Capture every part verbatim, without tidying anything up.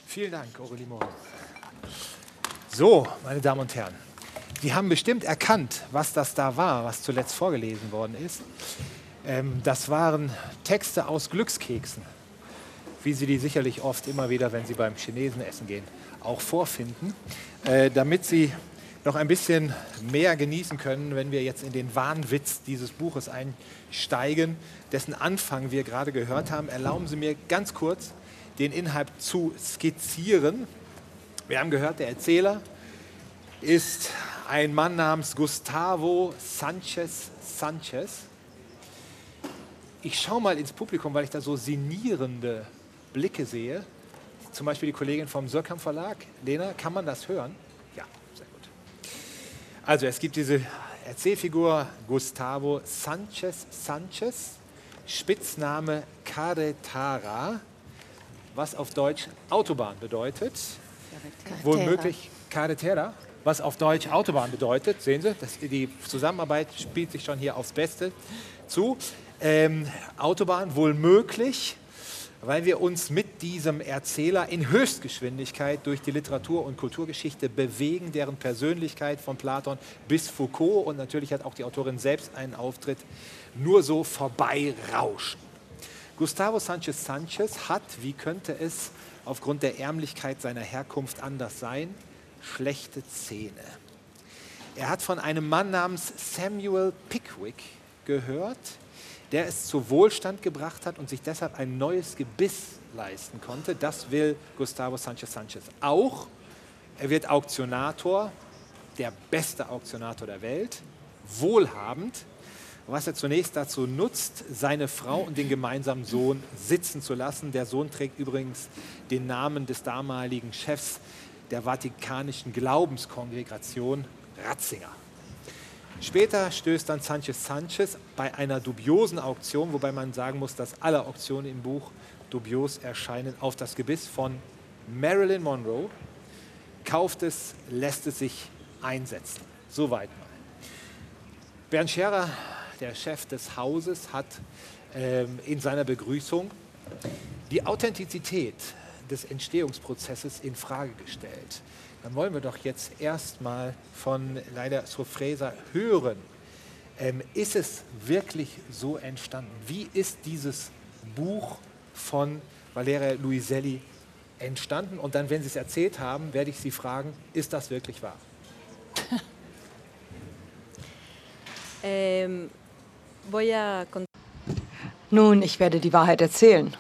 Vielen Dank, Aurélie Morin. So, meine Damen und Herren, Sie haben bestimmt erkannt, was das da war, was zuletzt vorgelesen worden ist. Ähm, das waren Texte aus Glückskeksen, wie Sie die sicherlich oft immer wieder, wenn Sie beim Chinesen essen gehen, auch vorfinden, äh, damit Sie noch ein bisschen mehr genießen können, wenn wir jetzt in den Wahnwitz dieses Buches einsteigen, dessen Anfang wir gerade gehört haben. Erlauben Sie mir ganz kurz, den Inhalt zu skizzieren. Wir haben gehört, der Erzähler ist ein Mann namens Gustavo Sanchez Sanchez. Ich schaue mal ins Publikum, weil ich da so sinnierende Blicke sehe. Zum Beispiel die Kollegin vom Surkamp Verlag. Lena, kann man das hören? Ja, sehr gut. Also es gibt diese Erzählfigur Gustavo Sanchez Sanchez, Spitzname Carretera, was auf Deutsch Autobahn bedeutet. Womöglich Carretera, was auf Deutsch Autobahn bedeutet. Sehen Sie, das, die Zusammenarbeit spielt sich schon hier aufs Beste zu. Ähm, Autobahn wohl möglich, weil wir uns mit diesem Erzähler in Höchstgeschwindigkeit durch die Literatur- und Kulturgeschichte bewegen, deren Persönlichkeit von Platon bis Foucault, und natürlich hat auch die Autorin selbst einen Auftritt, nur so vorbeirauschen. Gustavo Sanchez Sanchez hat, wie könnte es aufgrund der Ärmlichkeit seiner Herkunft anders sein, schlechte Zähne. Er hat von einem Mann namens Samuel Pickwick gehört, der es zu Wohlstand gebracht hat und sich deshalb ein neues Gebiss leisten konnte. Das will Gustavo Sanchez Sanchez auch. Er wird Auktionator, der beste Auktionator der Welt, wohlhabend, was er zunächst dazu nutzt, seine Frau und den gemeinsamen Sohn sitzen zu lassen. Der Sohn trägt übrigens den Namen des damaligen Chefs der Vatikanischen Glaubenskongregation, Ratzinger. Später stößt dann Sanchez Sanchez bei einer dubiosen Auktion, wobei man sagen muss, dass alle Auktionen im Buch dubios erscheinen, auf das Gebiss von Marilyn Monroe, kauft es, lässt es sich einsetzen. Soweit mal. Bernd Scherer, der Chef des Hauses, hat ähm, in seiner Begrüßung die Authentizität des Entstehungsprozesses in Frage gestellt. Dann wollen wir doch jetzt erstmal von Leila Sofresa hören. Ähm, ist es wirklich so entstanden? Wie ist dieses Buch von Valeria Luiselli entstanden? Und dann, wenn Sie es erzählt haben, werde ich Sie fragen, ist das wirklich wahr? ähm, Nun, ich werde die Wahrheit erzählen.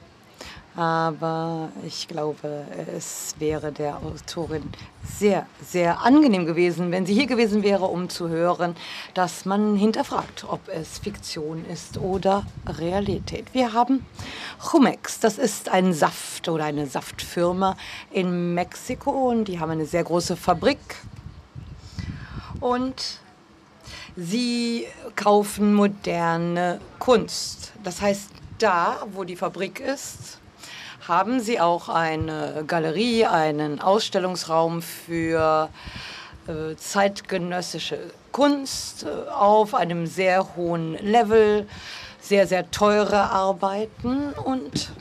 Aber ich glaube, es wäre der Autorin sehr, sehr angenehm gewesen, wenn sie hier gewesen wäre, um zu hören, dass man hinterfragt, ob es Fiktion ist oder Realität. Wir haben Jumex, das ist ein Saft oder eine Saftfirma in Mexiko, und die haben eine sehr große Fabrik. Und sie kaufen moderne Kunst. Das heißt, da, wo die Fabrik ist, haben sie auch eine Galerie, einen Ausstellungsraum für äh, zeitgenössische Kunst äh, auf einem sehr hohen Level, sehr, sehr teure Arbeiten. Und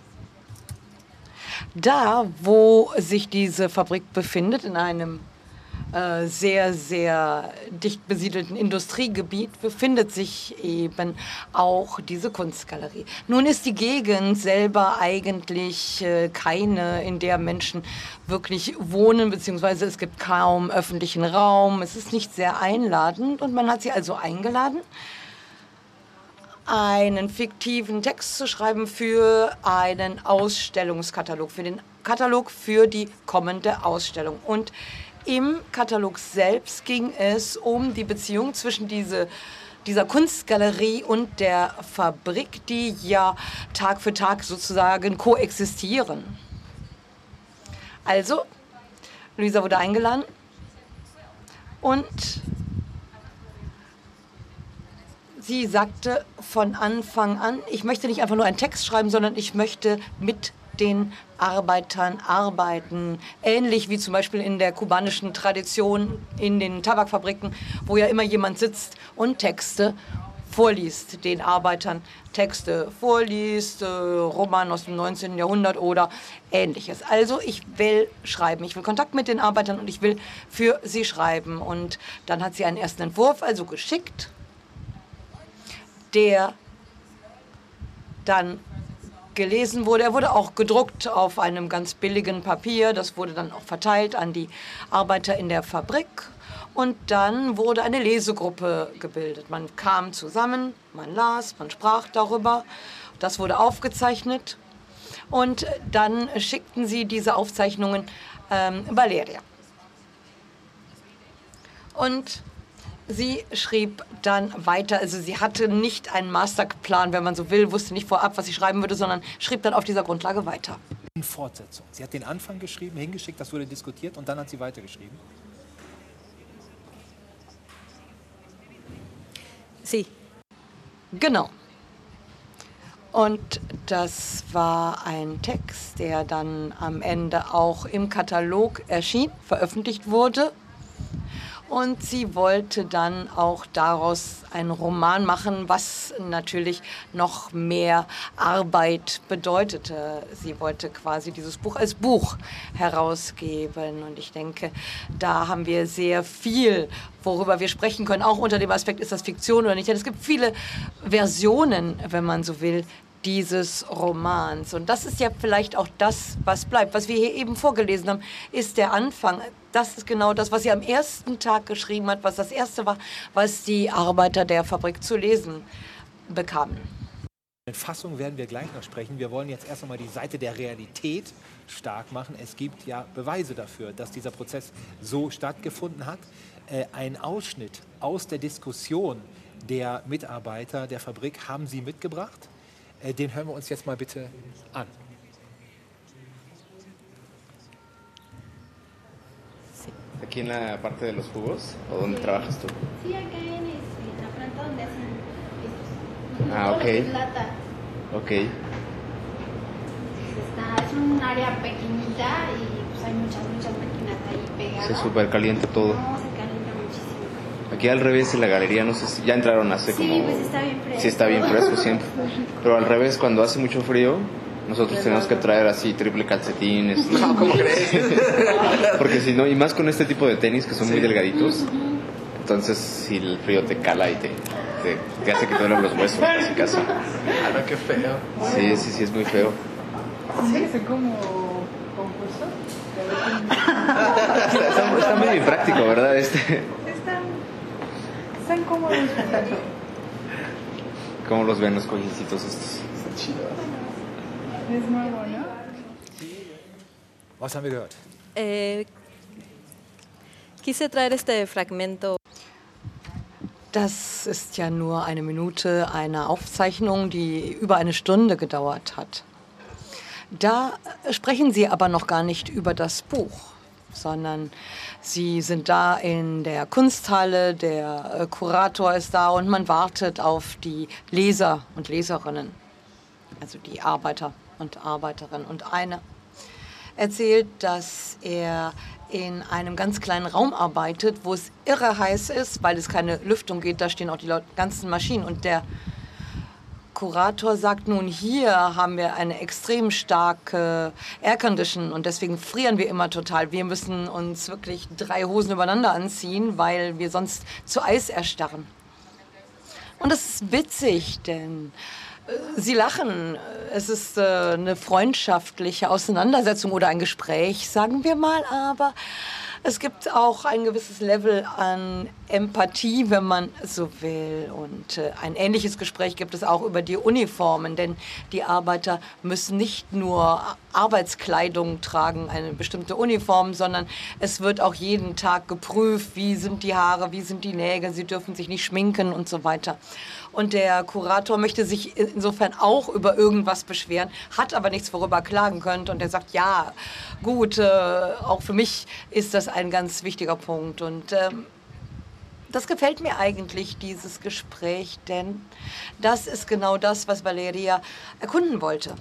da, wo sich diese Fabrik befindet, in einem äh, sehr, sehr dicht besiedelten Industriegebiet, befindet sich eben auch diese Kunstgalerie. Nun ist die Gegend selber eigentlich äh, keine, in der Menschen wirklich wohnen, beziehungsweise es gibt kaum öffentlichen Raum. Es ist nicht sehr einladend, und man hat sie also eingeladen, einen fiktiven Text zu schreiben für einen Ausstellungskatalog, für den Katalog für die kommende Ausstellung. Und im Katalog selbst ging es um die Beziehung zwischen diese, dieser Kunstgalerie und der Fabrik, die ja Tag für Tag sozusagen koexistieren. Also, Luisa wurde eingeladen und sie sagte von Anfang an, ich möchte nicht einfach nur einen Text schreiben, sondern ich möchte mit den Arbeitern arbeiten. Ähnlich wie zum Beispiel in der kubanischen Tradition in den Tabakfabriken, wo ja immer jemand sitzt und Texte vorliest, den Arbeitern Texte vorliest, äh, Roman aus dem neunzehnten Jahrhundert oder Ähnliches. Also ich will schreiben, ich will Kontakt mit den Arbeitern und ich will für sie schreiben. Und dann hat sie einen ersten Entwurf also geschickt, der dann gelesen wurde. Er wurde auch gedruckt auf einem ganz billigen Papier. Das wurde dann auch verteilt an die Arbeiter in der Fabrik. Und dann wurde eine Lesegruppe gebildet. Man kam zusammen, man las, man sprach darüber. Das wurde aufgezeichnet. Und dann schickten sie diese Aufzeichnungen ähm, Valeria. Und sie schrieb dann weiter, also sie hatte nicht einen Masterplan, wenn man so will, wusste nicht vorab, was sie schreiben würde, sondern schrieb dann auf dieser Grundlage weiter. In Fortsetzung. Sie hat den Anfang geschrieben, hingeschickt, das wurde diskutiert und dann hat sie weitergeschrieben. Sie. Genau. Und das war ein Text, der dann am Ende auch im Katalog erschien, veröffentlicht wurde. Und sie wollte dann auch daraus einen Roman machen, was natürlich noch mehr Arbeit bedeutete. Sie wollte quasi dieses Buch als Buch herausgeben. Und ich denke, da haben wir sehr viel, worüber wir sprechen können, auch unter dem Aspekt, ist das Fiktion oder nicht. Denn es gibt viele Versionen, wenn man so will, dieses Romans. Und das ist ja vielleicht auch das, was bleibt. Was wir hier eben vorgelesen haben, ist der Anfang. Das ist genau das, was sie am ersten Tag geschrieben hat, was das Erste war, was die Arbeiter der Fabrik zu lesen bekamen. In Fassung werden wir gleich noch sprechen. Wir wollen jetzt erst einmal die Seite der Realität stark machen. Es gibt ja Beweise dafür, dass dieser Prozess so stattgefunden hat. Äh, ein Ausschnitt aus der Diskussion der Mitarbeiter der Fabrik haben Sie mitgebracht. Äh, den hören wir uns jetzt mal bitte an. ¿Aquí en la parte de los jugos? ¿O dónde sí. trabajas tú? Sí, acá en, este, en la planta donde hacen estos. Ah, ok. Es lata. Ok. Está, es un área pequeñita y pues hay muchas, muchas máquinas ahí pegadas. Se súper calienta todo. No, se calienta muchísimo. Aquí al revés en la galería, no sé si ya entraron hace sí, como... Sí, pues está bien fresco. Sí, está bien fresco siempre. Pero al revés, cuando hace mucho frío, nosotros tenemos que traer así triple calcetines. No, ¿cómo crees? Porque si no, y más con este tipo de tenis que son sí. muy delgaditos, entonces si el frío te cala y te, te, te hace que te duelen los huesos, casi casi. Ah, no, qué feo. Sí, sí, sí, es muy feo. Sí, es como concurso. está, está, está medio impráctico, ¿verdad? Este. Están, están cómodos. ¿Cómo los ven los cojincitos estos? Está chido. Es nuevo, ¿no? Was haben wir gehört? Eh, quise traer este fragmento. Das ist ja nur eine Minute einer Aufzeichnung, die über eine Stunde gedauert hat. Da sprechen Sie aber noch gar nicht über das Buch, sondern Sie sind da in der Kunsthalle, der Kurator ist da und man wartet auf die Leser und Leserinnen, also die Arbeiter und Arbeiterinnen. Und eine erzählt, dass er in einem ganz kleinen Raum arbeitet, wo es irre heiß ist, weil es keine Lüftung geht, da stehen auch die ganzen Maschinen. Und der Kurator sagt, nun, hier haben wir eine extrem starke Aircondition und deswegen frieren wir immer total. Wir müssen uns wirklich drei Hosen übereinander anziehen, weil wir sonst zu Eis erstarren. Und das ist witzig, denn Sie lachen. Es ist äh, eine freundschaftliche Auseinandersetzung oder ein Gespräch, sagen wir mal. Aber es gibt auch ein gewisses Level an Empathie, wenn man so will. Und äh, ein ähnliches Gespräch gibt es auch über die Uniformen. Denn die Arbeiter müssen nicht nur Arbeitskleidung tragen, eine bestimmte Uniform, sondern es wird auch jeden Tag geprüft, wie sind die Haare, wie sind die Nägel, sie dürfen sich nicht schminken und so weiter. Und der Kurator möchte sich insofern auch über irgendwas beschweren, hat aber nichts, worüber er klagen könnte. Und er sagt, ja, gut, äh, auch für mich ist das ein ganz wichtiger Punkt. Und ähm, das gefällt mir eigentlich, dieses Gespräch, denn das ist genau das, was Valeria erkunden wollte.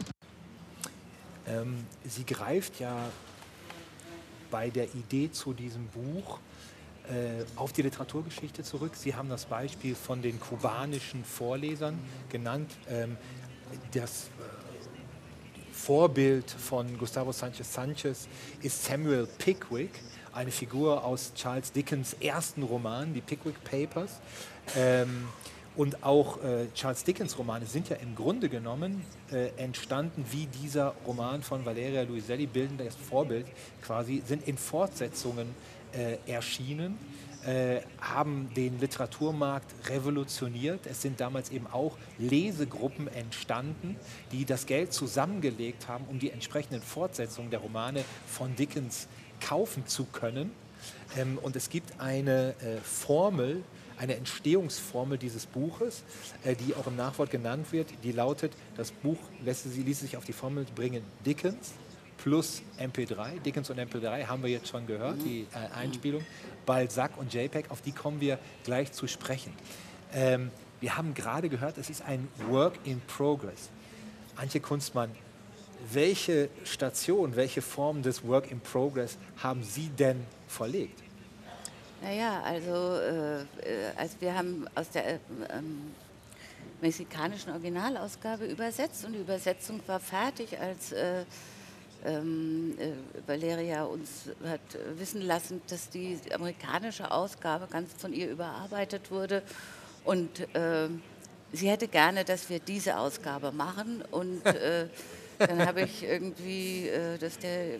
Ähm, sie greift ja bei der Idee zu diesem Buch äh, auf die Literaturgeschichte zurück. Sie haben das Beispiel von den kubanischen Vorlesern genannt. Ähm, das äh, Vorbild von Gustavo Sánchez Sánchez ist Samuel Pickwick, eine Figur aus Charles Dickens' ersten Roman, die Pickwick Papers. Ähm, Und auch äh, Charles Dickens Romane sind ja im Grunde genommen äh, entstanden wie dieser Roman von Valeria Luiselli, bilden das Vorbild quasi, sind in Fortsetzungen äh, erschienen, äh, haben den Literaturmarkt revolutioniert. Es sind damals eben auch Lesegruppen entstanden, die das Geld zusammengelegt haben, um die entsprechenden Fortsetzungen der Romane von Dickens kaufen zu können. Ähm, und es gibt eine äh, Formel, eine Entstehungsformel dieses Buches, äh, die auch im Nachwort genannt wird, die lautet, das Buch lässt, sie ließ sich auf die Formel bringen, Dickens plus M P drei, Dickens und M P drei haben wir jetzt schon gehört, die äh, Einspielung, Balzac und JPEG, auf die kommen wir gleich zu sprechen. Ähm, wir haben gerade gehört, es ist ein Work in Progress. Antje Kunstmann, welche Station, welche Form des Work in Progress haben Sie denn verlegt? Naja, also, äh, also wir haben aus der äh, ähm, mexikanischen Originalausgabe übersetzt und die Übersetzung war fertig, als äh, ähm, äh, Valeria uns hat wissen lassen, dass die amerikanische Ausgabe ganz von ihr überarbeitet wurde und äh, sie hätte gerne, dass wir diese Ausgabe machen und äh, dann habe ich irgendwie, äh, dass der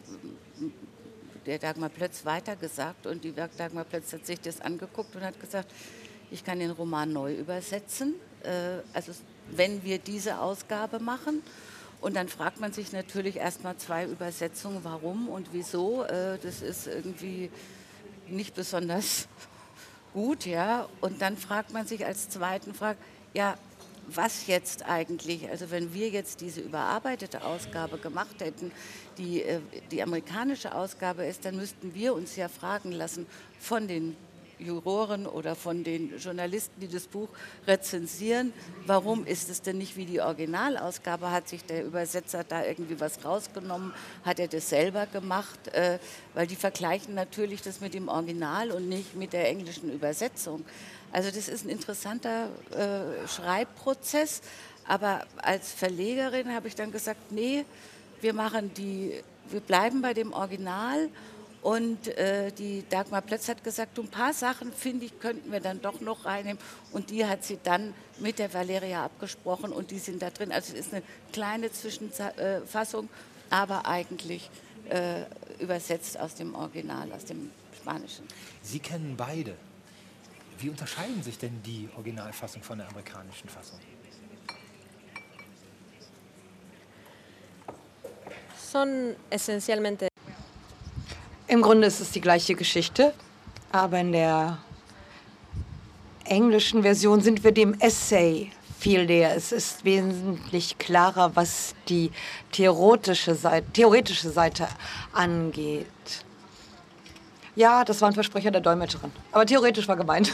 der Dagmar Plötz weitergesagt und die Dagmar Plötz hat sich das angeguckt und hat gesagt, ich kann den Roman neu übersetzen, äh, also wenn wir diese Ausgabe machen. Und dann fragt man sich natürlich erstmal zwei Übersetzungen, warum und wieso. Äh, das ist irgendwie nicht besonders gut, ja. Und dann fragt man sich als zweiten Frage, ja, was jetzt eigentlich, also wenn wir jetzt diese überarbeitete Ausgabe gemacht hätten, die, die amerikanische Ausgabe ist, dann müssten wir uns ja fragen lassen von den Juroren oder von den Journalisten, die das Buch rezensieren, warum ist es denn nicht wie die Originalausgabe, hat sich der Übersetzer da irgendwie was rausgenommen, hat er das selber gemacht, äh, weil die vergleichen natürlich das mit dem Original und nicht mit der englischen Übersetzung. Also das ist ein interessanter äh, Schreibprozess, aber als Verlegerin habe ich dann gesagt, nee, wir machen die, wir bleiben bei dem Original und äh, die Dagmar Plötz hat gesagt, ein paar Sachen, finde ich, könnten wir dann doch noch reinnehmen und die hat sie dann mit der Valeria abgesprochen und die sind da drin. Also es ist eine kleine Zwischenfassung, aber eigentlich äh, übersetzt aus dem Original, aus dem Spanischen. Sie kennen beide. Wie unterscheiden sich denn die Originalfassung von der amerikanischen Fassung? Son esencialmente. Im Grunde ist es die gleiche Geschichte, aber in der englischen Version sind wir dem Essay viel näher. Es ist wesentlich klarer, was die theoretische Seite, theoretische Seite angeht. Ja, das war ein Versprecher der Dolmetscherin, aber theoretisch war gemeint.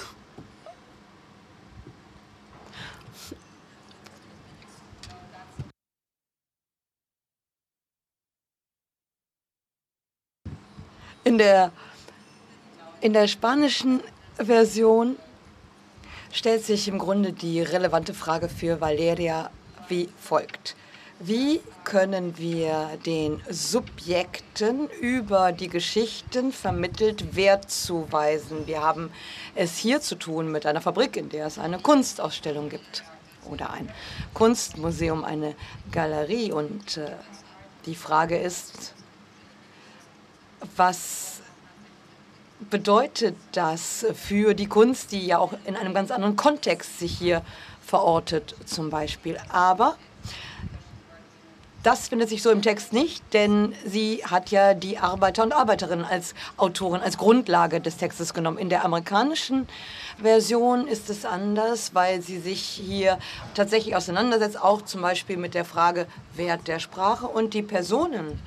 In der, in der spanischen Version stellt sich im Grunde die relevante Frage für Valeria wie folgt. Wie können wir den Subjekten über die Geschichten vermittelt Wert zuweisen? Wir haben es hier zu tun mit einer Fabrik, in der es eine Kunstausstellung gibt oder ein Kunstmuseum, eine Galerie. Und äh, die Frage ist, was bedeutet das für die Kunst, die ja auch in einem ganz anderen Kontext sich hier verortet zum Beispiel. Aber das findet sich so im Text nicht, denn sie hat ja die Arbeiter und Arbeiterinnen als Autoren, als Grundlage des Textes genommen. In der amerikanischen Version ist es anders, weil sie sich hier tatsächlich auseinandersetzt, auch zum Beispiel mit der Frage Wert der Sprache und die Personen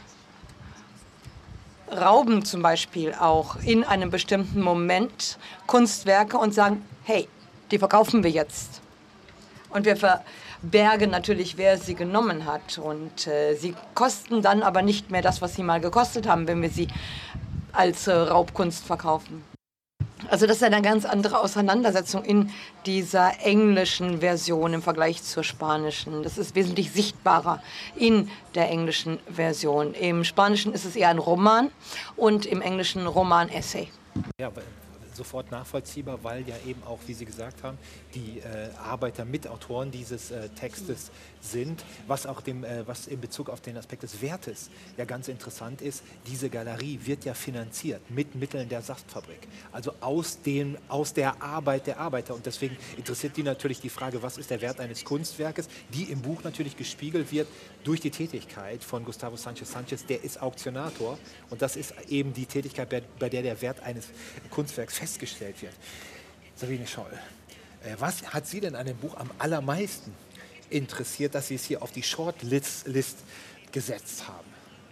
rauben zum Beispiel auch in einem bestimmten Moment Kunstwerke und sagen, hey, die verkaufen wir jetzt. Und wir verbergen natürlich, wer sie genommen hat. Und äh, sie kosten dann aber nicht mehr das, was sie mal gekostet haben, wenn wir sie als äh, Raubkunst verkaufen. Also das ist eine ganz andere Auseinandersetzung in dieser englischen Version im Vergleich zur spanischen. Das ist wesentlich sichtbarer in der englischen Version. Im Spanischen ist es eher ein Roman und im Englischen Roman-Essay. Ja, sofort nachvollziehbar, weil ja eben auch, wie Sie gesagt haben, die äh, Arbeiter Mitautoren dieses äh, Textes sind, was auch dem, äh, was in Bezug auf den Aspekt des Wertes ja ganz interessant ist. Diese Galerie wird ja finanziert mit Mitteln der Saftfabrik, also aus, dem, aus der Arbeit der Arbeiter. Und deswegen interessiert die natürlich die Frage, was ist der Wert eines Kunstwerkes, die im Buch natürlich gespiegelt wird durch die Tätigkeit von Gustavo Sánchez Sánchez, der ist Auktionator und das ist eben die Tätigkeit, bei, bei der der Wert eines Kunstwerks festgestellt wird. Sabine Scholl, äh, was hat Sie denn an dem Buch am allermeisten interessiert, dass Sie es hier auf die Shortlist List gesetzt haben?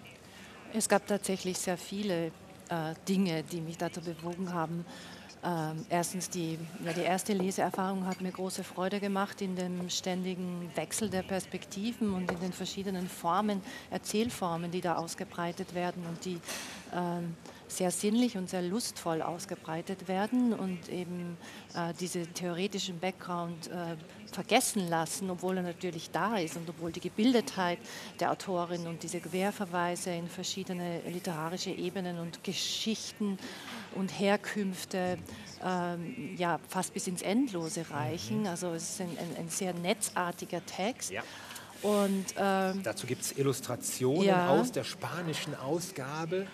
Es gab tatsächlich sehr viele äh, Dinge, die mich dazu bewogen haben. Ähm, erstens, die, ja, die erste Leseerfahrung hat mir große Freude gemacht in dem ständigen Wechsel der Perspektiven und in den verschiedenen Formen, Erzählformen, die da ausgebreitet werden und die ähm, sehr sinnlich und sehr lustvoll ausgebreitet werden und eben äh, diesen theoretischen Background äh, vergessen lassen, obwohl er natürlich da ist und obwohl die Gebildetheit der Autorin und diese Querverweise in verschiedene literarische Ebenen und Geschichten und Herkünfte ähm, ja, fast bis ins Endlose reichen. Also es ist ein, ein, ein sehr netzartiger Text. Ja. Und, ähm, dazu gibt es Illustrationen ja. aus der spanischen Ausgabe.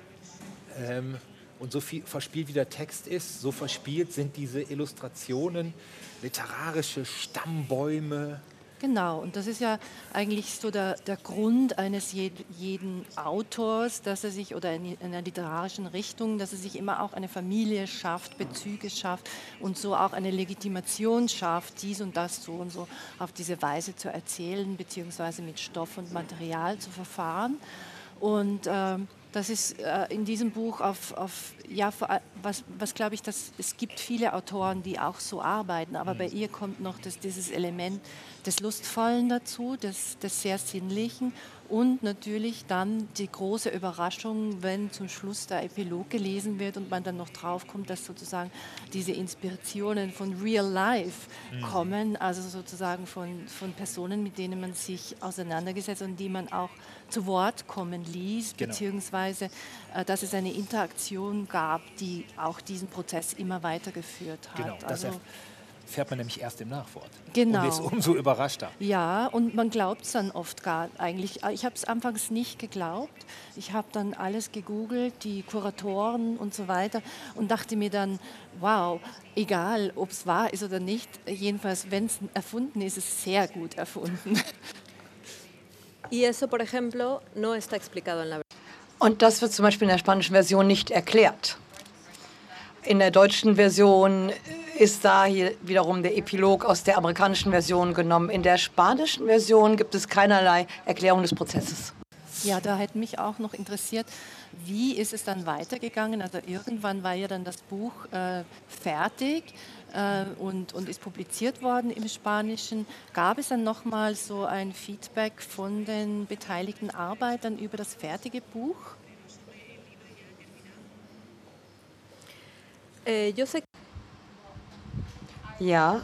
Ähm, und so viel verspielt wie der Text ist, so verspielt sind diese Illustrationen, literarische Stammbäume. Genau, und das ist ja eigentlich so der, der Grund eines jed, jeden Autors, dass er sich, oder in, in einer literarischen Richtung, dass er sich immer auch eine Familie schafft, Bezüge schafft und so auch eine Legitimation schafft, dies und das so und so auf diese Weise zu erzählen, beziehungsweise mit Stoff und Material zu verfahren. Und ähm, das ist äh, in diesem Buch auf, auf ja, was, was glaube ich, dass es gibt viele Autoren, die auch so arbeiten, aber mhm. bei ihr kommt noch das, dieses Element des Lustvollen dazu, des, des sehr Sinnlichen und natürlich dann die große Überraschung, wenn zum Schluss der Epilog gelesen wird und man dann noch drauf kommt, dass sozusagen diese Inspirationen von Real Life mhm. kommen, also sozusagen von, von Personen, mit denen man sich auseinandergesetzt und die man auch zu Wort kommen ließ, genau. beziehungsweise äh, dass es eine Interaktion gab, die auch diesen Prozess immer weitergeführt hat. Genau, das also, erfährt man nämlich erst im Nachwort. Genau. Und ist umso überraschter. Ja, und man glaubt es dann oft gar eigentlich. Ich habe es anfangs nicht geglaubt. Ich habe dann alles gegoogelt, die Kuratoren und so weiter und dachte mir dann, wow, egal ob es wahr ist oder nicht, jedenfalls, wenn es erfunden ist, ist es sehr gut erfunden. Y eso, por ejemplo, no está explicado en la. Und das wird zum Beispiel in der spanischen Version nicht erklärt. In der deutschen Version ist da hier wiederum der Epilog aus der amerikanischen Version genommen. In der spanischen Version gibt es keinerlei Erklärung des Prozesses. Ja, da hätte mich auch noch interessiert, wie ist es dann weitergegangen? Also irgendwann war ja dann das Buch äh, fertig äh, und, und ist publiziert worden im Spanischen. Gab es dann nochmal so ein Feedback von den beteiligten Arbeitern über das fertige Buch? Äh, yo sé Ja,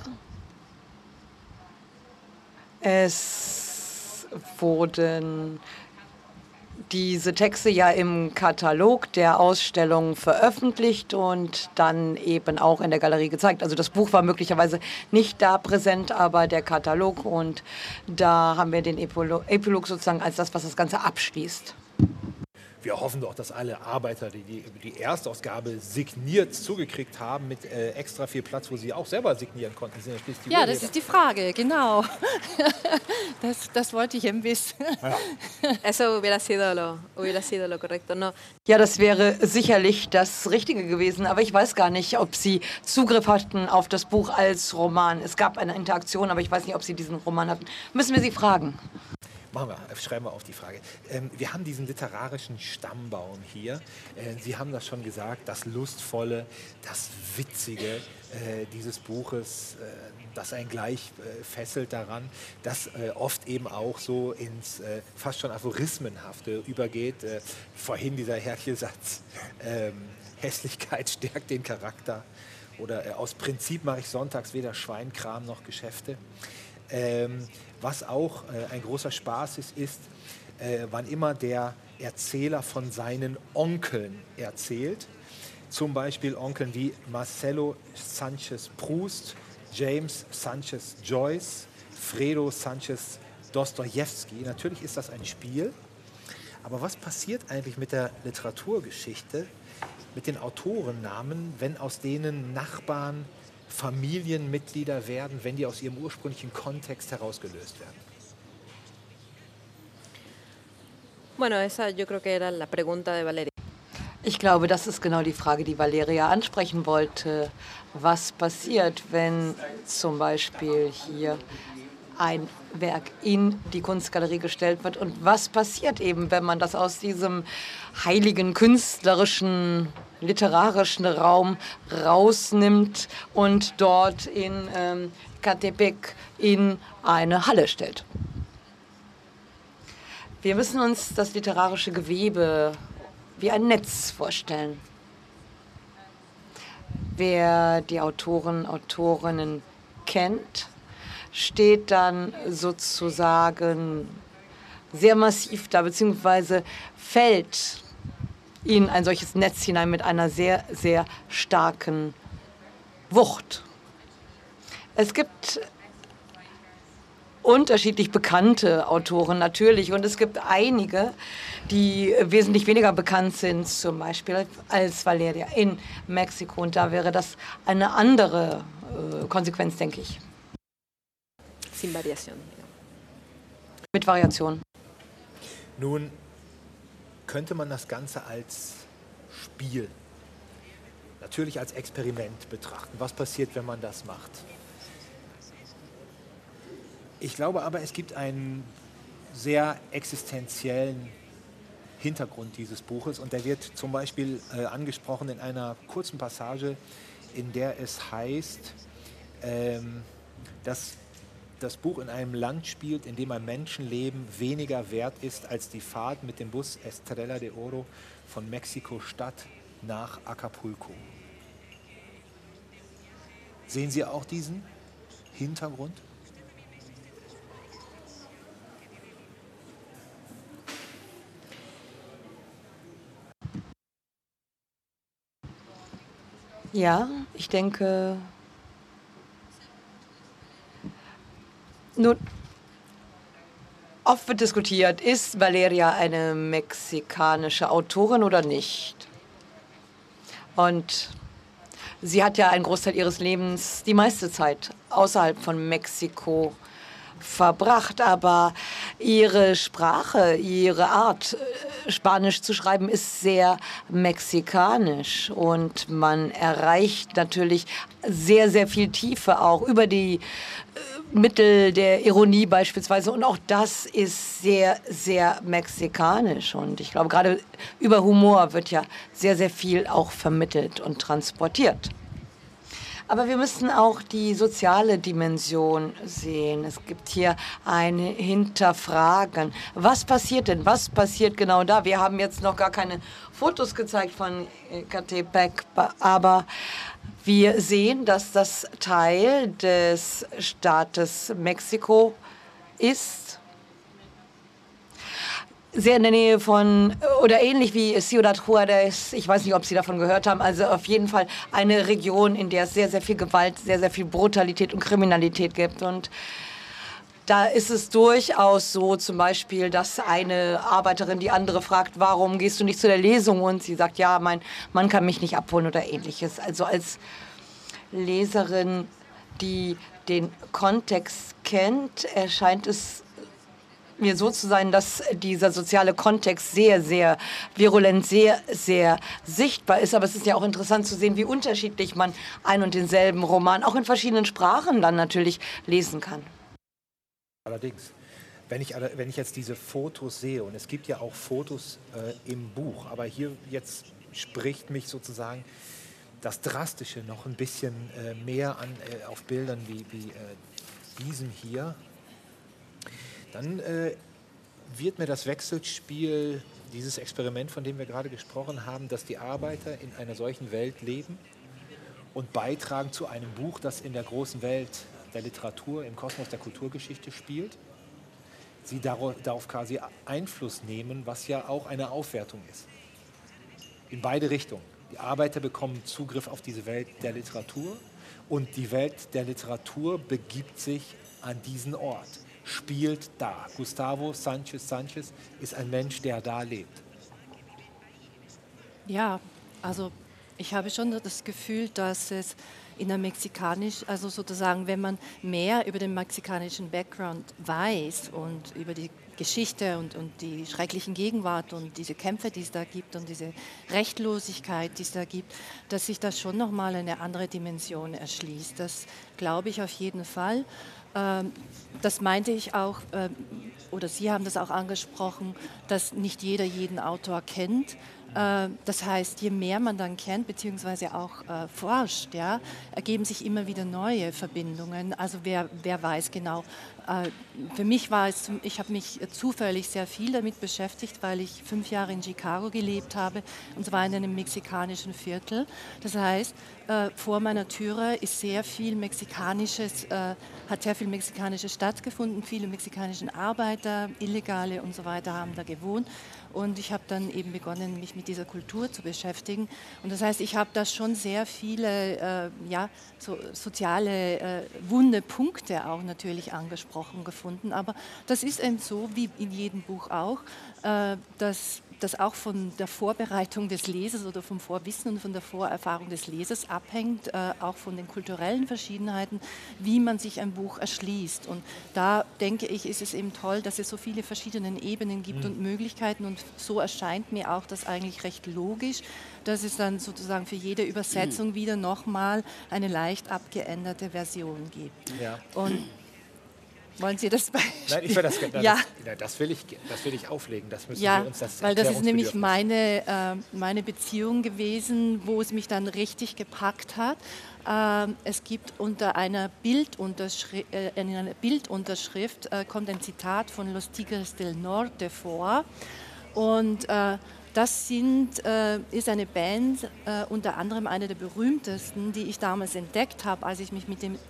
es wurden diese Texte ja im Katalog der Ausstellung veröffentlicht und dann eben auch in der Galerie gezeigt. Also das Buch war möglicherweise nicht da präsent, aber der Katalog, und da haben wir den Epilog, Epilog sozusagen als das, was das Ganze abschließt. Wir hoffen doch, dass alle Arbeiter, die die, die Erstausgabe signiert zugekriegt haben, mit äh, extra viel Platz, wo sie auch selber signieren konnten. Die sind ja, die ja, das ist die Frage, genau. Das, das wollte ich ein bisschen. Ja. Eso hubiera sido lo, hubiera sido lo correcto, no. Ja, das wäre sicherlich das Richtige gewesen, aber ich weiß gar nicht, ob Sie Zugriff hatten auf das Buch als Roman. Es gab eine Interaktion, aber ich weiß nicht, ob Sie diesen Roman hatten. Müssen wir Sie fragen. Machen wir, schreiben wir auf die Frage. Ähm, wir haben diesen literarischen Stammbaum hier. Äh, Sie haben das schon gesagt, das Lustvolle, das Witzige äh, dieses Buches, äh, das einen gleich äh, fesselt daran, das äh, oft eben auch so ins äh, fast schon Aphorismenhafte übergeht. Äh, vorhin dieser Herrchelsatz, ähm, Hässlichkeit stärkt den Charakter. Oder äh, aus Prinzip mache ich sonntags weder Schweinkram noch Geschäfte. Ähm, was auch äh, ein großer Spaß ist, ist, äh, wann immer der Erzähler von seinen Onkeln erzählt. Zum Beispiel Onkeln wie Marcelo Sanchez Proust, James Sanchez Joyce, Fredo Sanchez Dostojewski. Natürlich ist das ein Spiel. Aber was passiert eigentlich mit der Literaturgeschichte, mit den Autorennamen, wenn aus denen Nachbarn, Familienmitglieder werden, wenn die aus ihrem ursprünglichen Kontext herausgelöst werden? Bueno, esa yo creo que era la pregunta de Valeria. Ich glaube, das ist genau die Frage, die Valeria ansprechen wollte. Was passiert, wenn zum Beispiel hier ein Werk in die Kunstgalerie gestellt wird? Und was passiert eben, wenn man das aus diesem heiligen, künstlerischen, literarischen Raum rausnimmt und dort in ähm, Catepec in eine Halle stellt? Wir müssen uns das literarische Gewebe wie ein Netz vorstellen. Wer die Autoren, Autorinnen kennt, steht dann sozusagen sehr massiv da, beziehungsweise fällt in ein solches Netz hinein mit einer sehr, sehr starken Wucht. Es gibt unterschiedlich bekannte Autoren natürlich und es gibt einige, die wesentlich weniger bekannt sind, zum Beispiel als Valeria in Mexiko. Und da wäre das eine andere äh, Konsequenz, denke ich. Sin variación. Mit Variation. Nun könnte man das Ganze als Spiel, natürlich als Experiment betrachten. Was passiert, wenn man das macht? Ich glaube aber, es gibt einen sehr existenziellen Hintergrund dieses Buches und der wird zum Beispiel äh, angesprochen in einer kurzen Passage, in der es heißt, ähm, dass das Buch in einem Land spielt, in dem ein Menschenleben weniger wert ist als die Fahrt mit dem Bus Estrella de Oro von Mexiko-Stadt nach Acapulco. Sehen Sie auch diesen Hintergrund? Ja, ich denke, nun, oft wird diskutiert, ist Valeria eine mexikanische Autorin oder nicht? Und sie hat ja einen Großteil ihres Lebens, die meiste Zeit, außerhalb von Mexiko verbracht, aber ihre Sprache, ihre Art, Spanisch zu schreiben, ist sehr mexikanisch und man erreicht natürlich sehr, sehr viel Tiefe auch über die Mittel der Ironie beispielsweise und auch das ist sehr, sehr mexikanisch und ich glaube, gerade über Humor wird ja sehr, sehr viel auch vermittelt und transportiert. Aber wir müssen auch die soziale Dimension sehen. Es gibt hier ein Hinterfragen. Was passiert denn? Was passiert genau da? Wir haben jetzt noch gar keine Fotos gezeigt von Catepec, aber wir sehen, dass das Teil des Staates Mexiko ist. Sehr in der Nähe von, oder ähnlich wie Ciudad Juárez, ich weiß nicht, ob Sie davon gehört haben, also auf jeden Fall eine Region, in der es sehr, sehr viel Gewalt, sehr, sehr viel Brutalität und Kriminalität gibt. Und da ist es durchaus so, zum Beispiel, dass eine Arbeiterin die andere fragt, warum gehst du nicht zu der Lesung? Und sie sagt, ja, mein Mann kann mich nicht abholen oder ähnliches. Also als Leserin, die den Kontext kennt, erscheint es mir so zu sein, dass dieser soziale Kontext sehr, sehr virulent, sehr, sehr sichtbar ist. Aber es ist ja auch interessant zu sehen, wie unterschiedlich man ein und denselben Roman auch in verschiedenen Sprachen dann natürlich lesen kann. Allerdings. wenn ich, wenn ich jetzt diese Fotos sehe, und es gibt ja auch Fotos äh, im Buch, aber hier jetzt spricht mich sozusagen das Drastische noch ein bisschen äh, mehr an, äh, auf Bildern wie, wie äh, diesem hier, dann äh, wird mir das Wechselspiel, dieses Experiment, von dem wir gerade gesprochen haben, dass die Arbeiter in einer solchen Welt leben und beitragen zu einem Buch, das in der großen Welt der Literatur, im Kosmos der Kulturgeschichte spielt, sie darauf, darauf quasi Einfluss nehmen, was ja auch eine Aufwertung ist. In beide Richtungen. Die Arbeiter bekommen Zugriff auf diese Welt der Literatur und die Welt der Literatur begibt sich an diesen Ort, spielt da. Gustavo Sánchez Sánchez ist ein Mensch, der da lebt. Ja, also ich habe schon das Gefühl, dass es in der mexikanisch, also sozusagen, wenn man mehr über den mexikanischen Background weiß und über die Geschichte und, und die schrecklichen Gegenwart und diese Kämpfe, die es da gibt und diese Rechtlosigkeit, die es da gibt, dass sich das schon nochmal eine andere Dimension erschließt. Das glaube ich auf jeden Fall. Ähm, das meinte ich auch, äh, oder Sie haben das auch angesprochen, dass nicht jeder jeden Autor kennt. Das heißt, je mehr man dann kennt, beziehungsweise auch äh, forscht, ja, ergeben sich immer wieder neue Verbindungen. Also wer, wer weiß genau. Äh, für mich war es, ich habe mich zufällig sehr viel damit beschäftigt, weil ich fünf Jahre in Chicago gelebt habe, und zwar in einem mexikanischen Viertel. Das heißt, äh, vor meiner Türe ist sehr viel Mexikanisches, äh, hat sehr viel Mexikanisches stattgefunden. Viele mexikanische Arbeiter, Illegale und so weiter haben da gewohnt. Und ich habe dann eben begonnen, mich mit dieser Kultur zu beschäftigen. Und das heißt, ich habe da schon sehr viele äh, ja, so, soziale äh, wunde Punkte auch natürlich angesprochen gefunden. Aber das ist eben so, wie in jedem Buch auch, äh, dass das auch von der Vorbereitung des Lesers oder vom Vorwissen und von der Vorerfahrung des Lesers abhängt, äh, auch von den kulturellen Verschiedenheiten, wie man sich ein Buch erschließt. Und da denke ich, ist es eben toll, dass es so viele verschiedene Ebenen gibt mhm. und Möglichkeiten. Und so erscheint mir auch das eigentlich recht logisch, dass es dann sozusagen für jede Übersetzung mhm. wieder nochmal eine leicht abgeänderte Version gibt. Ja. Und wollen Sie das Beispiel? Nein, ich will das, das, ja. das, das, will ich, das will ich auflegen. Das müssen ja, wir uns das weil das ist nämlich meine, äh, meine Beziehung gewesen, wo es mich dann richtig gepackt hat. Äh, es gibt unter einer Bildunterschrift, äh, in einer Bildunterschrift äh, kommt ein Zitat von Los Tigres del Norte vor. Und äh, das sind, äh, ist eine Band, äh, unter anderem eine der berühmtesten, die ich damals entdeckt habe, als ich mich mit der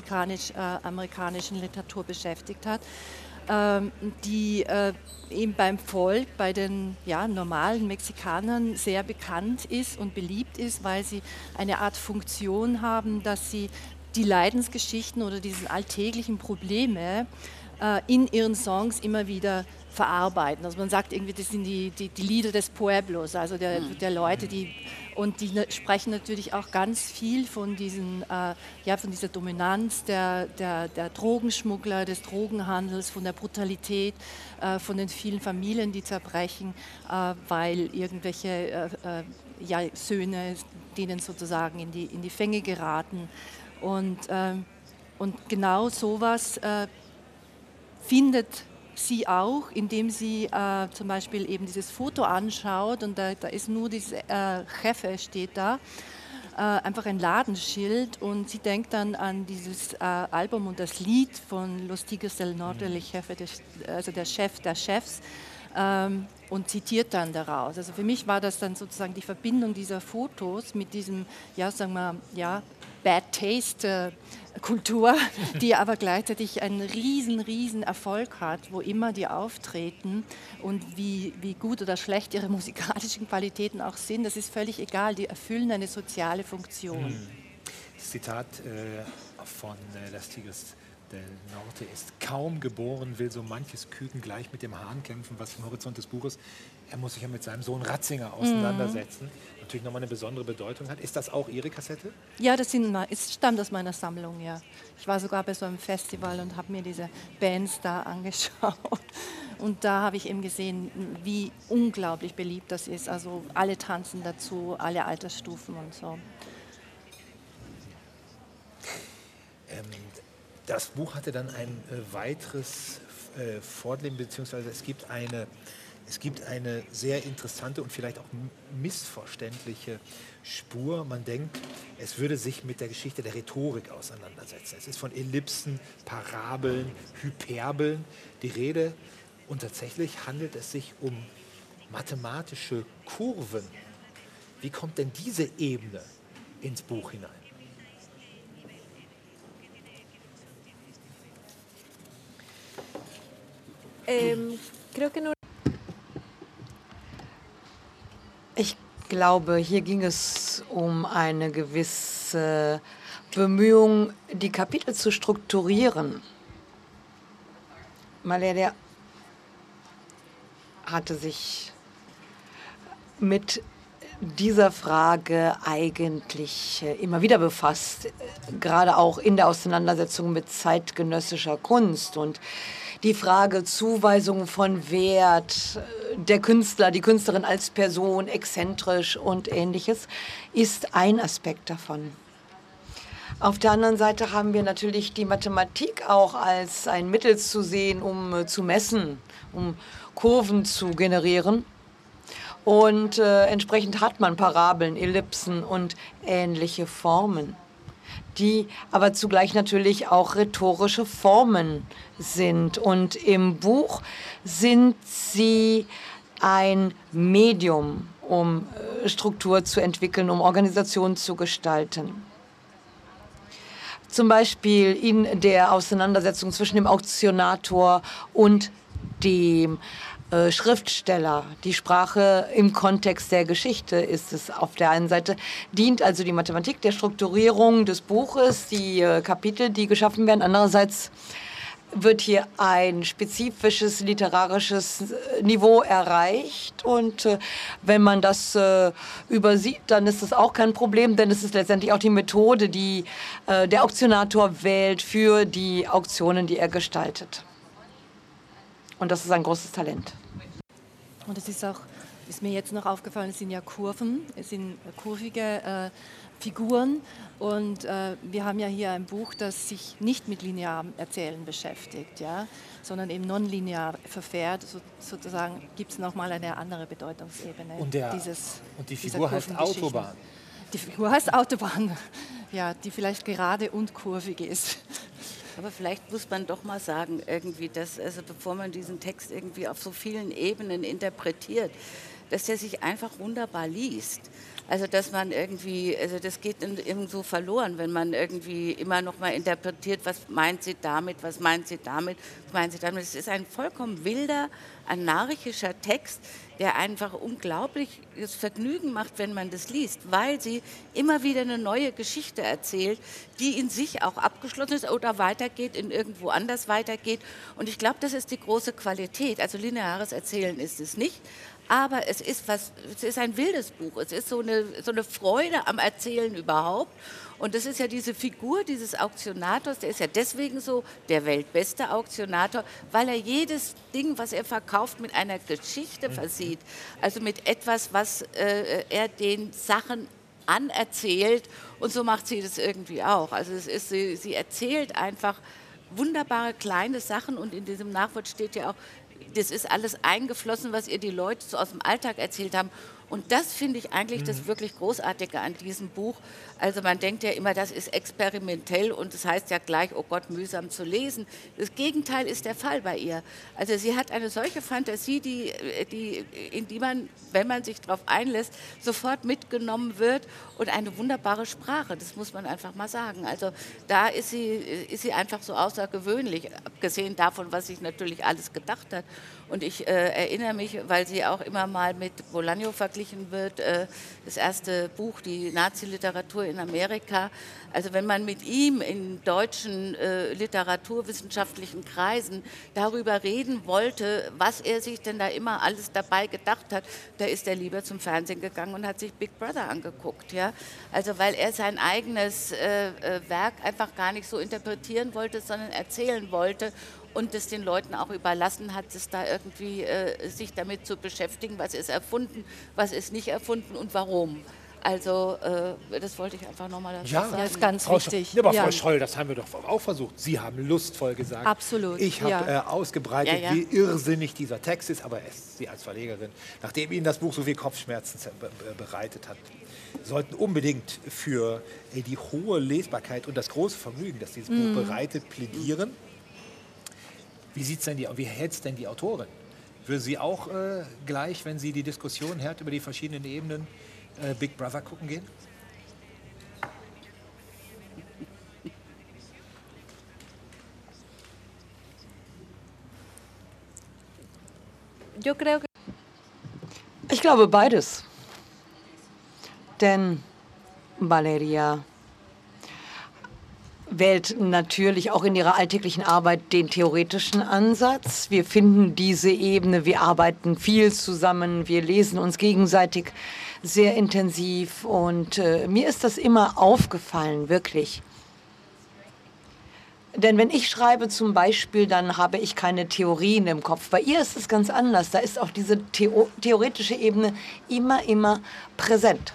mexikanisch-amerikanischen Literatur beschäftigt habe, ähm, die äh, eben beim Volk, bei den ja, normalen Mexikanern sehr bekannt ist und beliebt ist, weil sie eine Art Funktion haben, dass sie die Leidensgeschichten oder diese alltäglichen Probleme äh, in ihren Songs immer wieder verarbeiten. Also man sagt irgendwie, das sind die, die, die Lieder des Pueblos, also der, der Leute, die und die sprechen natürlich auch ganz viel von diesen, äh, ja, von dieser Dominanz der, der, der Drogenschmuggler, des Drogenhandels, von der Brutalität, äh, von den vielen Familien, die zerbrechen, äh, weil irgendwelche äh, äh, ja, Söhne denen sozusagen in die, in die Fänge geraten. Und, äh, und genau sowas äh, findet sie auch, indem sie äh, zum Beispiel eben dieses Foto anschaut und da, da ist nur dieses äh, Jefe steht da, äh, einfach ein Ladenschild und sie denkt dann an dieses äh, Album und das Lied von Los Tigres del Norte, mhm. Jefe, also der Chef der Chefs, ähm, und zitiert dann daraus. Also für mich war das dann sozusagen die Verbindung dieser Fotos mit diesem, ja, sagen wir, ja, Bad Taste äh, Kultur, die aber gleichzeitig einen riesen, riesen Erfolg hat, wo immer die auftreten und wie, wie gut oder schlecht ihre musikalischen Qualitäten auch sind, das ist völlig egal, die erfüllen eine soziale Funktion. Das Zitat äh, von äh, Los Tigres del Norte ist: Kaum geboren will so manches Küken gleich mit dem Hahn kämpfen, was im Horizont des Buches, er muss sich ja mit seinem Sohn Ratzinger auseinandersetzen, mhm. natürlich nochmal eine besondere Bedeutung hat. Ist das auch Ihre Kassette? Ja, das sind, es stammt aus meiner Sammlung, ja. Ich war sogar bei so einem Festival und habe mir diese Bands da angeschaut. Und da habe ich eben gesehen, wie unglaublich beliebt das ist. Also alle tanzen dazu, alle Altersstufen und so. Ähm, das Buch hatte dann ein äh, weiteres äh, fortleben, beziehungsweise es gibt eine, es gibt eine sehr interessante und vielleicht auch missverständliche Spur. Man denkt, es würde sich mit der Geschichte der Rhetorik auseinandersetzen. Es ist von Ellipsen, Parabeln, Hyperbeln die Rede und tatsächlich handelt es sich um mathematische Kurven. Wie kommt denn diese Ebene ins Buch hinein? Ähm, creo que no. Ich glaube, hier ging es um eine gewisse Bemühung, die Kapitel zu strukturieren. Valeria hatte sich mit dieser Frage eigentlich immer wieder befasst, gerade auch in der Auseinandersetzung mit zeitgenössischer Kunst. Und die Frage Zuweisung von Wert, der Künstler, die Künstlerin als Person, exzentrisch und Ähnliches, ist ein Aspekt davon. Auf der anderen Seite haben wir natürlich die Mathematik auch als ein Mittel zu sehen, um zu messen, um Kurven zu generieren. Und äh, entsprechend hat man Parabeln, Ellipsen und ähnliche Formen, die aber zugleich natürlich auch rhetorische Formen sind. Und im Buch sind sie ein Medium, um äh, Struktur zu entwickeln, um Organisation zu gestalten. Zum Beispiel in der Auseinandersetzung zwischen dem Auktionator und dem äh, Schriftsteller. Die Sprache im Kontext der Geschichte ist es auf der einen Seite, dient also die Mathematik der Strukturierung des Buches, die äh, Kapitel, die geschaffen werden. Andererseits wird hier ein spezifisches literarisches Niveau erreicht. Und äh, wenn man das äh, übersieht, dann ist das auch kein Problem, denn es ist letztendlich auch die Methode, die äh, der Auktionator wählt für die Auktionen, die er gestaltet. Und das ist ein großes Talent. Und es ist auch, ist mir jetzt noch aufgefallen, es sind ja Kurven, es sind kurvige äh, Figuren. Und äh, wir haben ja hier ein Buch, das sich nicht mit linearem Erzählen beschäftigt, ja, sondern eben nonlinear verfährt. So, sozusagen gibt es nochmal eine andere Bedeutungsebene. Und, der, dieses, und die Figur heißt Autobahn. Die Figur heißt Autobahn, ja, die vielleicht gerade und kurvig ist. Aber vielleicht muss man doch mal sagen, irgendwie, dass, also bevor man diesen Text irgendwie auf so vielen Ebenen interpretiert, dass der sich einfach wunderbar liest. Also dass man irgendwie, also das geht irgendwo verloren, wenn man irgendwie immer noch mal interpretiert, was meint sie damit, was meint sie damit, was meint sie damit. Es ist ein vollkommen wilder, anarchischer Text, der einfach unglaubliches Vergnügen macht, wenn man das liest, weil sie immer wieder eine neue Geschichte erzählt, die in sich auch abgeschlossen ist oder weitergeht, in irgendwo anders weitergeht. Und ich glaube, das ist die große Qualität. Also lineares Erzählen ist es nicht. Aber es ist, was, es ist ein wildes Buch, es ist so eine, so eine Freude am Erzählen überhaupt. Und das ist ja diese Figur dieses Auktionators, der ist ja deswegen so der weltbeste Auktionator, weil er jedes Ding, was er verkauft, mit einer Geschichte versieht. Also mit etwas, was äh, er den Sachen anerzählt. Und so macht sie das irgendwie auch. Also es ist, sie, sie erzählt einfach wunderbare kleine Sachen und in diesem Nachwort steht ja auch, das ist alles eingeflossen, was ihr die Leute so aus dem Alltag erzählt haben. Und das finde ich eigentlich das wirklich Großartige an diesem Buch. Also man denkt ja immer, das ist experimentell und das heißt ja gleich, oh Gott, mühsam zu lesen. Das Gegenteil ist der Fall bei ihr. Also sie hat eine solche Fantasie, die, die, in die man, wenn man sich darauf einlässt, sofort mitgenommen wird und eine wunderbare Sprache, das muss man einfach mal sagen. Also da ist sie, ist sie einfach so außergewöhnlich, abgesehen davon, was sich natürlich alles gedacht hat. Und ich äh, erinnere mich, weil sie auch immer mal mit Bolaño verglichen wird, äh, das erste Buch, die Nazi-Literatur in Amerika. Also wenn man mit ihm in deutschen äh, literaturwissenschaftlichen Kreisen darüber reden wollte, was er sich denn da immer alles dabei gedacht hat, da ist er lieber zum Fernsehen gegangen und hat sich Big Brother angeguckt. Ja? Also weil er sein eigenes äh, äh, Werk einfach gar nicht so interpretieren wollte, sondern erzählen wollte. Und es den Leuten auch überlassen hat, es da irgendwie äh, sich damit zu beschäftigen, was ist erfunden, was ist nicht erfunden und warum. Also äh, das wollte ich einfach nochmal dazu Ja, sagen. Ja, ist ganz Frau wichtig. Scholl, ja, aber Ja. Frau Scholl, das haben wir doch auch versucht. Sie haben lustvoll gesagt. Absolut, Ich habe ja. äh, ausgebreitet, Ja, ja. wie irrsinnig dieser Text ist, aber es, Sie als Verlegerin, nachdem Ihnen das Buch so viel Kopfschmerzen be be bereitet hat, sollten unbedingt für äh, die hohe Lesbarkeit und das große Vergnügen, das dieses Mhm. Buch bereitet, plädieren. Wie sieht's denn die, wie hält es denn die Autorin? Würde sie auch äh, gleich, wenn sie die Diskussion hört über die verschiedenen Ebenen, äh, Big Brother gucken gehen? Yo creo que Ich glaube beides. Denn Valeria wählt natürlich auch in ihrer alltäglichen Arbeit den theoretischen Ansatz. Wir finden diese Ebene, wir arbeiten viel zusammen, wir lesen uns gegenseitig sehr intensiv. Und äh, mir ist das immer aufgefallen, wirklich. Denn wenn ich schreibe zum Beispiel, dann habe ich keine Theorien im Kopf. Bei ihr ist es ganz anders. Da ist auch diese Theo theoretische Ebene immer, immer präsent.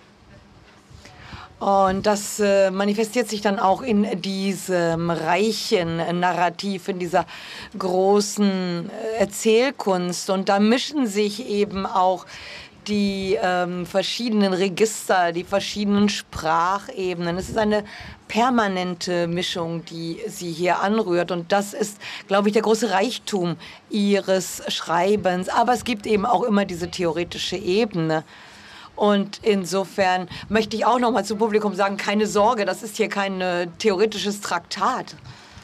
Und das äh, manifestiert sich dann auch in diesem reichen Narrativ, in dieser großen äh, Erzählkunst. Und da mischen sich eben auch die ähm, verschiedenen Register, die verschiedenen Sprachebenen. Es ist eine permanente Mischung, die sie hier anrührt. Und das ist, glaube ich, der große Reichtum ihres Schreibens. Aber es gibt eben auch immer diese theoretische Ebene. Und insofern möchte ich auch noch mal zum Publikum sagen, keine Sorge, das ist hier kein äh, theoretisches Traktat.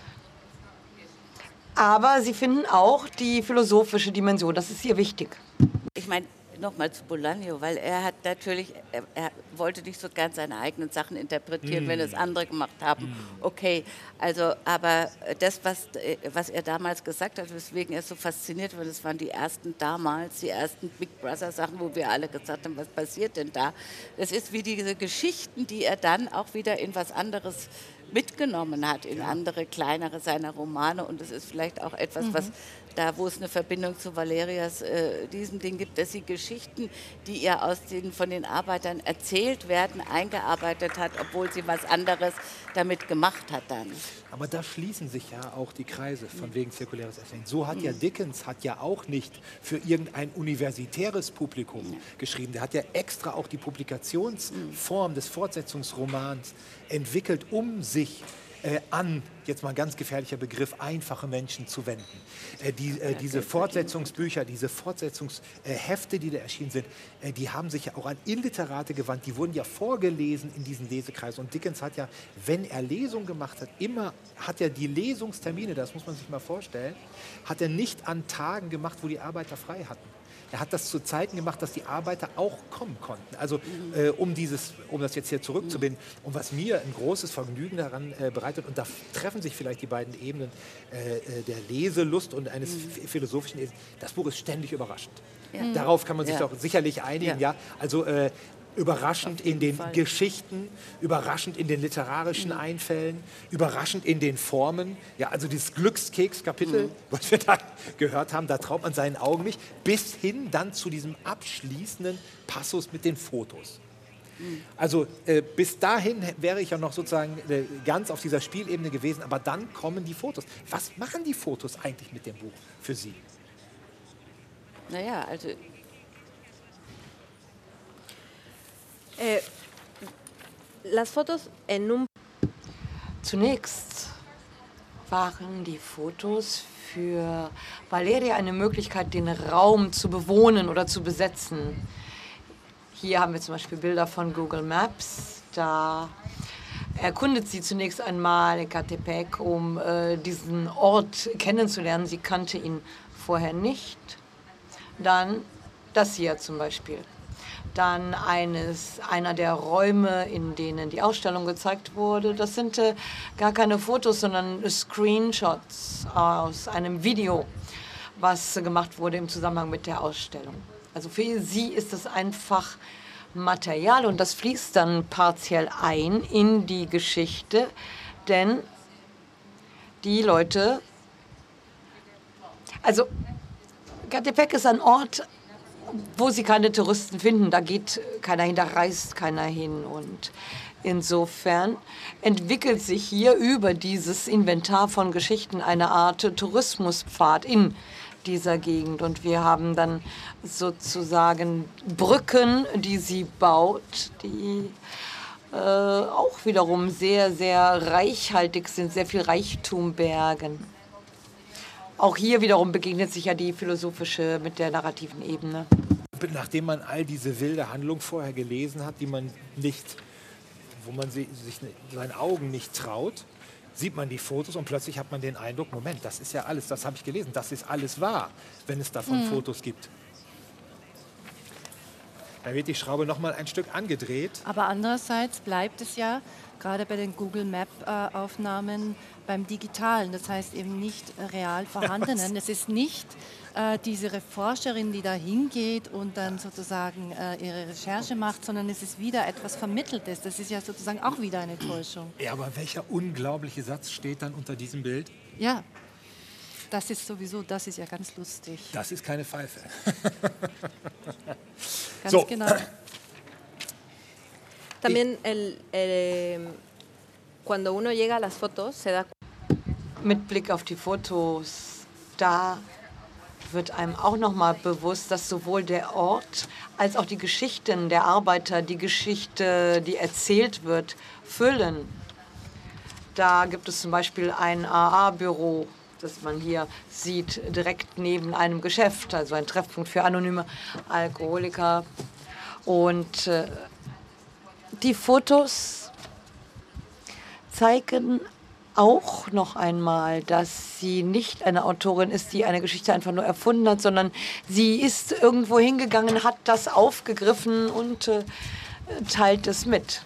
Aber sie finden auch die philosophische Dimension, das ist ihr wichtig. Ich meine, nochmal zu Bolaño, weil er hat natürlich, er, er wollte nicht so ganz seine eigenen Sachen interpretieren, mm. wenn es andere gemacht haben. Mm. Okay, also, aber das, was, was er damals gesagt hat, weswegen er so fasziniert war, das waren die ersten damals, die ersten Big Brother Sachen, wo wir alle gesagt haben, was passiert denn da? Das ist wie diese Geschichten, die er dann auch wieder in was anderes mitgenommen hat, in andere, kleinere seiner Romane. Und das ist vielleicht auch etwas, mhm. was da, wo es eine Verbindung zu Valerias äh, diesem Ding gibt, dass sie Geschichten, die ihr aus den, von den Arbeitern erzählt werden, eingearbeitet hat, obwohl sie was anderes damit gemacht hat dann. Aber da schließen sich ja auch die Kreise von wegen zirkuläres Erzählen. So hat ja Dickens hat ja auch nicht für irgendein universitäres Publikum ja. geschrieben. Der hat ja extra auch die Publikationsform des Fortsetzungsromans entwickelt, um sich äh, an, jetzt mal ein ganz gefährlicher Begriff, einfache Menschen zu wenden. Äh, die, äh, diese Fortsetzungsbücher, diese Fortsetzungshefte, die da erschienen sind, äh, die haben sich ja auch an Illiterate gewandt. Die wurden ja vorgelesen in diesen Lesekreisen. Und Dickens hat ja, wenn er Lesungen gemacht hat, immer hat er die Lesungstermine, das muss man sich mal vorstellen, hat er nicht an Tagen gemacht, wo die Arbeiter frei hatten. Er hat das zu Zeiten gemacht, dass die Arbeiter auch kommen konnten. Also äh, um, dieses, um das jetzt hier zurückzubinden. Und was mir ein großes Vergnügen daran äh, bereitet, und da treffen sich vielleicht die beiden Ebenen äh, der Leselust und eines mhm. philosophischen Lesens, das Buch ist ständig überraschend. Ja. Darauf kann man sich ja. doch sicherlich einigen. Ja. Ja? Also äh, überraschend in den Fall. Geschichten, überraschend in den literarischen mhm. Einfällen, überraschend in den Formen. Ja, also dieses Glückskeks-Kapitel, mhm. was wir da gehört haben, da traut man seinen Augen nicht, bis hin dann zu diesem abschließenden Passus mit den Fotos. Mhm. Also äh, bis dahin wäre ich ja noch sozusagen äh, ganz auf dieser Spielebene gewesen, aber dann kommen die Fotos. Was machen die Fotos eigentlich mit dem Buch für Sie? Naja, also Eh, las fotos en un... Zunächst waren die Fotos für Valeria eine Möglichkeit, den Raum zu bewohnen oder zu besetzen. Hier haben wir zum Beispiel Bilder von Google Maps. Da erkundet sie zunächst einmal Ecatepec, um äh, diesen Ort kennenzulernen. Sie kannte ihn vorher nicht. Dann das hier zum Beispiel. Dann eines, einer der Räume, in denen die Ausstellung gezeigt wurde. Das sind äh, gar keine Fotos, sondern Screenshots aus einem Video, was äh, gemacht wurde im Zusammenhang mit der Ausstellung. Also für sie ist es einfach Material und das fließt dann partiell ein in die Geschichte, denn die Leute, also Ecatepec ist ein Ort, wo sie keine Touristen finden. Da geht keiner hin, da reist keiner hin. Und insofern entwickelt sich hier über dieses Inventar von Geschichten eine Art Tourismuspfad in dieser Gegend. Und wir haben dann sozusagen Brücken, die sie baut, die äh, auch wiederum sehr, sehr reichhaltig sind, sehr viel Reichtum bergen. Auch hier wiederum begegnet sich ja die philosophische mit der narrativen Ebene. Nachdem man all diese wilde Handlung vorher gelesen hat, die man nicht, wo man sich seinen Augen nicht traut, sieht man die Fotos und plötzlich hat man den Eindruck, Moment, das ist ja alles, das habe ich gelesen, das ist alles wahr, wenn es davon Mhm. Fotos gibt. Dann wird die Schraube noch mal ein Stück angedreht. Aber andererseits bleibt es ja gerade bei den Google Map-Aufnahmen beim Digitalen, das heißt eben nicht real vorhandenen. Es ist nicht äh, diese Forscherin, die da hingeht und dann sozusagen äh, ihre Recherche macht, sondern es ist wieder etwas Vermitteltes. Das ist ja sozusagen auch wieder eine Täuschung. Ja, aber welcher unglaubliche Satz steht dann unter diesem Bild? Ja, das ist sowieso, das ist ja ganz lustig. Das ist keine Pfeife. Ganz so. genau. También el, el, cuando uno llega a las fotos se da Mit Blick auf die Fotos, da wird einem auch noch mal bewusst, dass sowohl der Ort als auch die Geschichten der Arbeiter, die Geschichte, die erzählt wird, füllen. Da gibt es zum Beispiel ein A A-Büro, das man hier sieht, direkt neben einem Geschäft, also ein Treffpunkt für anonyme Alkoholiker. Und äh, die Fotos zeigen auch noch einmal, dass sie nicht eine Autorin ist, die eine Geschichte einfach nur erfunden hat, sondern sie ist irgendwo hingegangen, hat das aufgegriffen und äh, teilt es mit.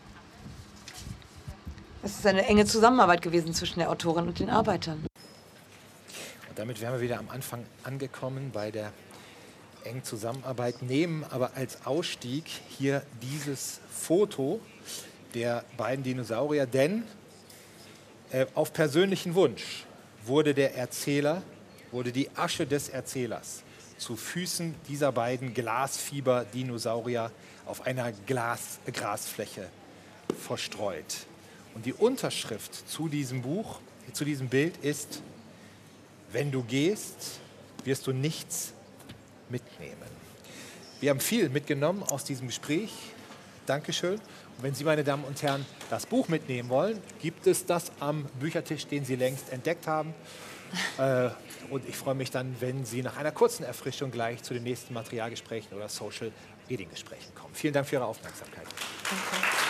Es ist eine enge Zusammenarbeit gewesen zwischen der Autorin und den Arbeitern. Und damit wären wir wieder am Anfang angekommen bei der engen Zusammenarbeit, nehmen aber als Ausstieg hier dieses Foto der beiden Dinosaurier, denn äh, auf persönlichen Wunsch wurde der Erzähler, wurde die Asche des Erzählers zu Füßen dieser beiden Glasfieber-Dinosaurier auf einer Glas Grasfläche verstreut. Und die Unterschrift zu diesem Buch, zu diesem Bild ist: Wenn du gehst, wirst du nichts mitnehmen. Wir haben viel mitgenommen aus diesem Gespräch. Dankeschön. Und wenn Sie, meine Damen und Herren, das Buch mitnehmen wollen, gibt es das am Büchertisch, den Sie längst entdeckt haben. äh, und ich freue mich dann, wenn Sie nach einer kurzen Erfrischung gleich zu den nächsten Materialgesprächen oder Social Reading Gesprächen kommen. Vielen Dank für Ihre Aufmerksamkeit. Danke.